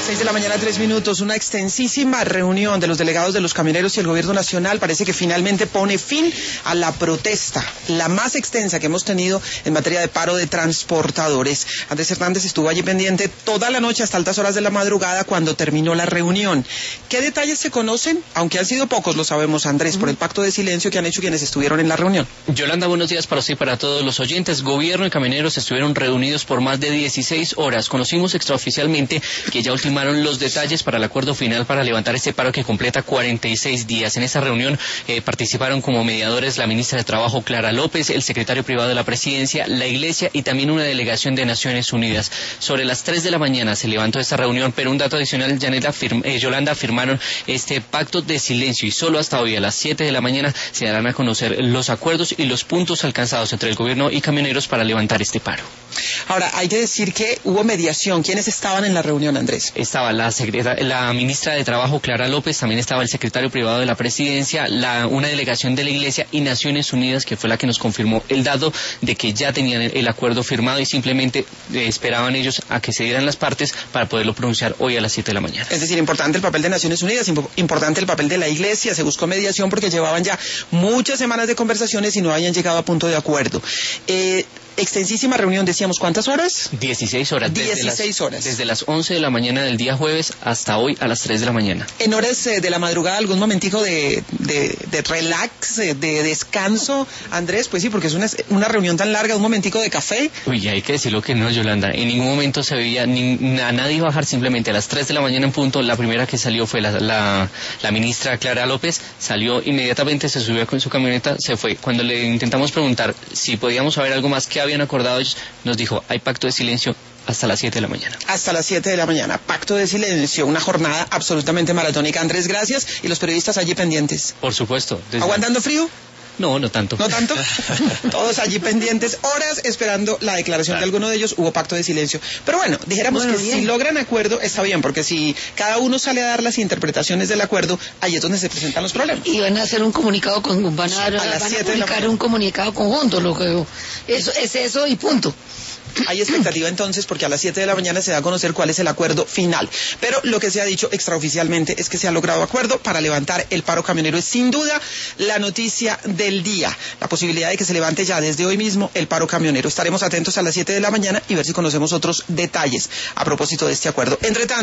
6 de la mañana, 3 minutos. Una extensísima reunión de los delegados de los camioneros y el gobierno nacional parece que finalmente pone fin a la protesta, la más extensa que hemos tenido en materia de paro de transportadores. Andrés Hernández estuvo allí pendiente toda la noche hasta altas horas de la madrugada cuando terminó la reunión. ¿Qué detalles se conocen? Aunque han sido pocos, lo sabemos, Andrés, por el pacto de silencio que han hecho quienes estuvieron en la reunión. Yolanda, buenos días para usted y para todos los oyentes. Gobierno y camioneros estuvieron reunidos por más de 16 horas. Conocimos extraoficialmente que ya ultimaron los detalles para el acuerdo final para levantar este paro que completa 46 días. En esta reunión participaron como mediadores la ministra de Trabajo, Clara López, el secretario privado de la Presidencia, la Iglesia y también una delegación de Naciones Unidas. Sobre las 3 de la mañana se levantó esta reunión, pero un dato adicional, Yolanda, firmaron este pacto de silencio y solo hasta hoy a las 7 de la mañana se darán a conocer los acuerdos y los puntos alcanzados entre el gobierno y camioneros para levantar este paro. Ahora, hay que decir que hubo mediación. ¿Quiénes estaban en la reunión, Andrés? Estaba la ministra de Trabajo, Clara López, también estaba el secretario privado de la Presidencia, una delegación de la Iglesia y Naciones Unidas, que fue la que nos confirmó el dato de que ya tenían el acuerdo firmado y simplemente esperaban ellos a que se dieran las partes para poderlo pronunciar hoy a las 7 de la mañana. Es decir, importante el papel de Naciones Unidas, importante el papel de la Iglesia. Se buscó mediación porque llevaban ya muchas semanas de conversaciones y no habían llegado a punto de acuerdo. Extensísima reunión, decíamos, ¿cuántas horas? 16 horas. 16 horas. Desde las 11 de la mañana del día jueves hasta hoy a las 3 de la mañana. En horas de la madrugada, algún momentico de relax, de descanso, Andrés, pues sí, porque es una reunión tan larga, un momentico de café. Uy, hay que decirlo que no, Yolanda, en ningún momento se veía a nadie bajar, simplemente a las 3 de la mañana en punto. La primera que salió fue la ministra Clara López, salió inmediatamente, se subió con su camioneta, se fue. Cuando le intentamos preguntar si podíamos saber algo más que habían acordado ellos, nos dijo, hay pacto de silencio hasta las 7 de la mañana. Hasta las 7 de la mañana, pacto de silencio, una jornada absolutamente maratónica. Andrés, gracias, y los periodistas allí pendientes. Por supuesto. ¿Aguantando frío? No, no tanto. ¿No tanto? Todos allí pendientes, horas esperando la declaración de alguno de ellos. Hubo pacto de silencio. Pero bueno, dijéramos que bien. Si logran acuerdo, está bien, porque si cada uno sale a dar las interpretaciones del acuerdo, ahí es donde se presentan los problemas. Y van a hacer un comunicado, van a publicar un comunicado conjunto, eso y punto. Hay expectativa entonces porque a las 7 de la mañana se da a conocer cuál es el acuerdo final. Pero lo que se ha dicho extraoficialmente es que se ha logrado acuerdo para levantar el paro camionero. Es sin duda la noticia del día. La posibilidad de que se levante ya desde hoy mismo el paro camionero. Estaremos atentos a las 7 de la mañana y ver si conocemos otros detalles a propósito de este acuerdo. Entre tanto,